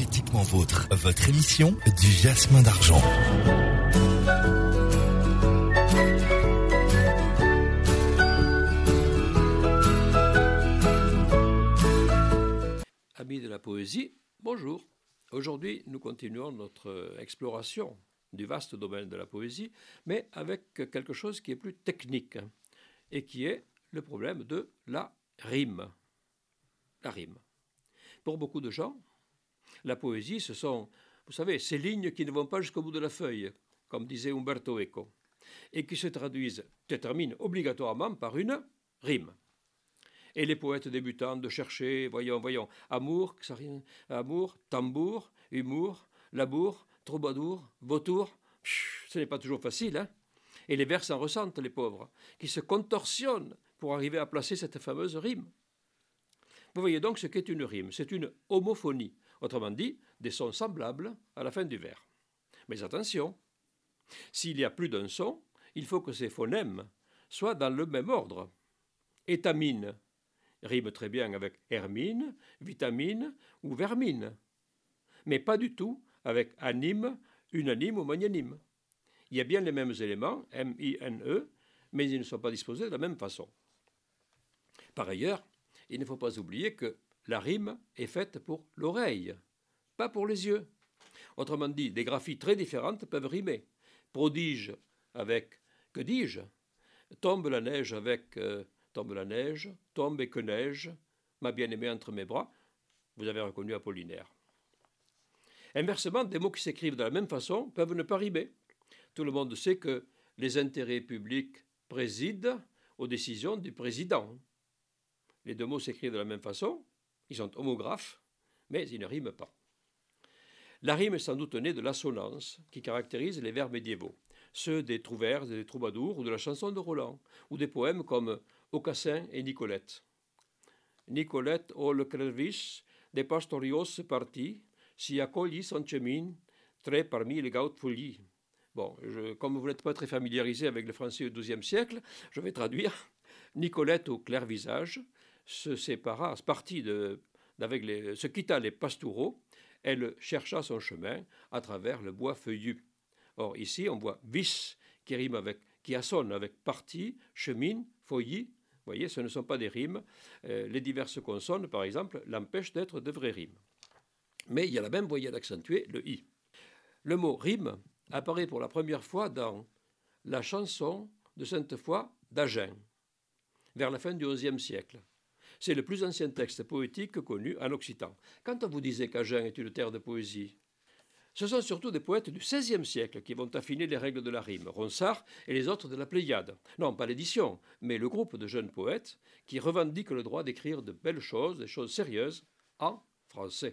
Poétiquement Vôtre, votre émission du jasmin d'argent. Amis de la poésie, bonjour. Aujourd'hui, nous continuons notre exploration du vaste domaine de la poésie, mais avec quelque chose qui est plus technique, et qui est le problème de la rime. La rime. Pour beaucoup de gens, la poésie, ce sont, vous savez, ces lignes qui ne vont pas jusqu'au bout de la feuille, comme disait Umberto Eco, et qui se terminent obligatoirement par une rime. Et les poètes débutants de chercher, voyons, amour, tambour, humour, labour, troubadour, vautour, ce n'est pas toujours facile, hein. Et les vers s'en ressentent, les pauvres, qui se contorsionnent pour arriver à placer cette fameuse rime. Vous voyez donc ce qu'est une rime, c'est une homophonie, autrement dit, des sons semblables à la fin du vers. Mais attention, s'il y a plus d'un son, il faut que ces phonèmes soient dans le même ordre. Étamine rime très bien avec hermine, vitamine ou vermine, mais pas du tout avec anime, unanime ou magnanime. Il y a bien les mêmes éléments, M-I-N-E, mais ils ne sont pas disposés de la même façon. Par ailleurs, il ne faut pas oublier que la rime est faite pour l'oreille, pas pour les yeux. Autrement dit, des graphies très différentes peuvent rimer. Prodige avec que dis-je? Tombe la neige avec tombe la neige, tombe et que neige, ma bien-aimée entre mes bras. Vous avez reconnu Apollinaire. Inversement, des mots qui s'écrivent de la même façon peuvent ne pas rimer. Tout le monde sait que les intérêts publics président aux décisions du président. Les deux mots s'écrivent de la même façon, ils sont homographes, mais ils ne riment pas. La rime est sans doute née de l'assonance qui caractérise les vers médiévaux, ceux des trouvères et des troubadours ou de la chanson de Roland, ou des poèmes comme Aucassin et Nicolette. Nicolette, o le clervis, des pastorios partis, si accogli son chemin, très parmi les gautes folies. Bon, comme vous n'êtes pas très familiarisé avec le français du XIIe siècle, je vais traduire. Nicolette au clair visage se sépara, se quitta les pastoureaux, elle chercha son chemin à travers le bois feuillu. Or ici on voit vis qui assonne avec partie, chemine, feuillis. Vous voyez, ce ne sont pas des rimes. Les diverses consonnes, par exemple, l'empêchent d'être de vraies rimes. Mais il y a la même voyelle accentuée, le i. Le mot rime apparaît pour la première fois dans la chanson de Sainte-Foy d'Agen, vers la fin du XIe siècle. C'est le plus ancien texte poétique connu en Occitan. Quand on vous disait qu'Agen est une terre de poésie, ce sont surtout des poètes du XVIe siècle qui vont affiner les règles de la rime, Ronsard et les autres de la Pléiade. Non, pas l'édition, mais le groupe de jeunes poètes qui revendiquent le droit d'écrire de belles choses, des choses sérieuses, en français.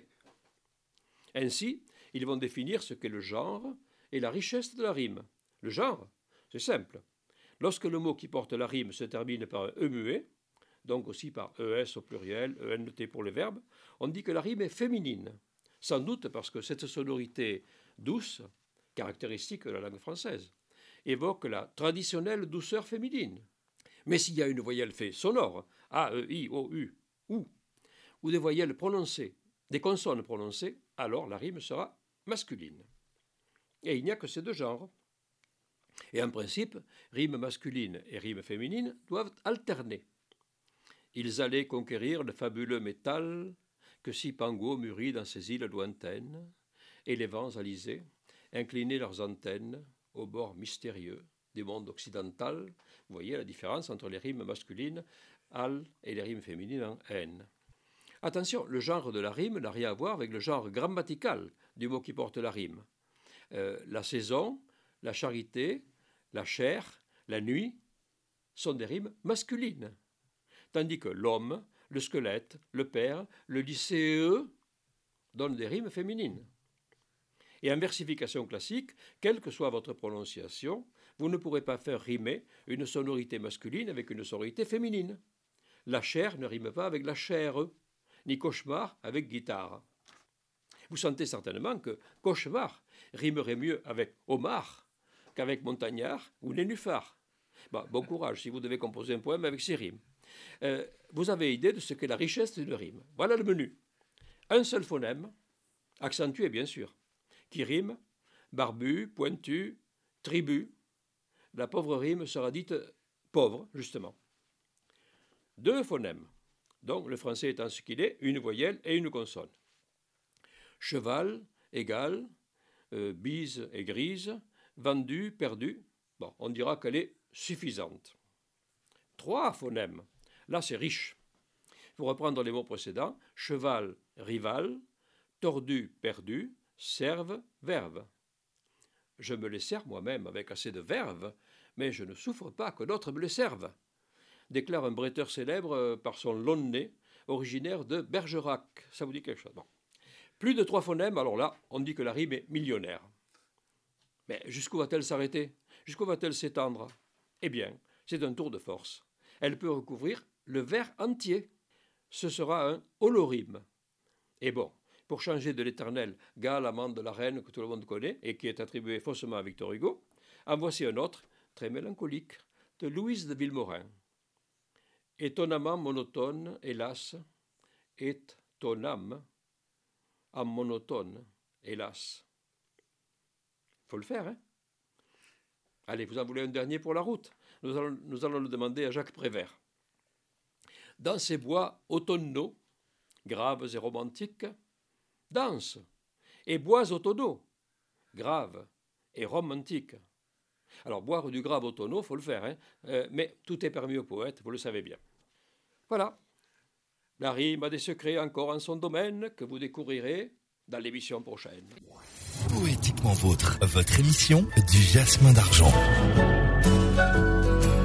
Ainsi, ils vont définir ce qu'est le genre et la richesse de la rime. Le genre, c'est simple. Lorsque le mot qui porte la rime se termine par un E muet, donc aussi par ES au pluriel, ENT pour les verbes, on dit que la rime est féminine, sans doute parce que cette sonorité douce, caractéristique de la langue française, évoque la traditionnelle douceur féminine. Mais s'il y a une voyelle fait sonore, A, E, I, O, U, ou des voyelles prononcées, des consonnes prononcées, alors la rime sera masculine. Et il n'y a que ces deux genres. Et en principe, rime masculine et rime féminine doivent alterner. Ils allaient conquérir le fabuleux métal que Cipango mûrit dans ses îles lointaines, et les vents alizés inclinaient leurs antennes au bord mystérieux du monde occidental. Vous voyez la différence entre les rimes masculines, al, et les rimes féminines en n. Attention, le genre de la rime n'a rien à voir avec le genre grammatical du mot qui porte la rime. La saison, la charité, la chair, la nuit sont des rimes masculines, tandis que l'homme, le squelette, le père, le lycéeux donnent des rimes féminines. Et en versification classique, quelle que soit votre prononciation, vous ne pourrez pas faire rimer une sonorité masculine avec une sonorité féminine. La chair ne rime pas avec la chair, ni cauchemar avec guitare. Vous sentez certainement que cauchemar rimerait mieux avec homard qu'avec montagnard ou nénuphar. Bon courage si vous devez composer un poème avec ces rimes. Vous avez idée de ce qu'est la richesse d'une rime. Voilà le menu. Un seul phonème, accentué bien sûr, qui rime, barbu, pointu, tribu. La pauvre rime sera dite pauvre, justement. 2 phonèmes, donc le français étant ce qu'il est, une voyelle et une consonne. Cheval, égal, bise et grise, vendu, perdu. Bon, on dira qu'elle est suffisante. 3 phonèmes, là c'est riche. Pour reprendre les mots précédents, cheval, rival, tordu, perdu, serve, verve. Je me les sers moi-même avec assez de verve, mais je ne souffre pas que d'autres me les servent, déclare un bretteur célèbre par son long nez, originaire de Bergerac. Ça vous dit quelque chose? Bon. Plus de 3 phonèmes, alors là, on dit que la rime est millionnaire. Mais jusqu'où va-t-elle s'arrêter? Jusqu'où va-t-elle s'étendre? Eh bien, c'est un tour de force. Elle peut recouvrir le vers entier. Ce sera un holorime. Et bon, pour changer de l'éternel Gars, l'amant de la reine que tout le monde connaît et qui est attribué faussement à Victor Hugo, en voici un autre, très mélancolique, de Louise de Villemorin. Étonnamment monotone, hélas, est ton âme en monotone, hélas. Faut le faire, hein? Allez, vous en voulez un dernier pour la route? Nous allons le demander à Jacques Prévert. Dans ces bois automnaux, graves et romantiques, danse, et bois automnaux, graves et romantiques. Alors, boire du grave automnaux, il faut le faire, hein, mais tout est permis au poète, vous le savez bien. Voilà. La rime a des secrets encore en son domaine que vous découvrirez dans l'émission prochaine. Poétiquement vôtre, votre émission du jasmin d'argent.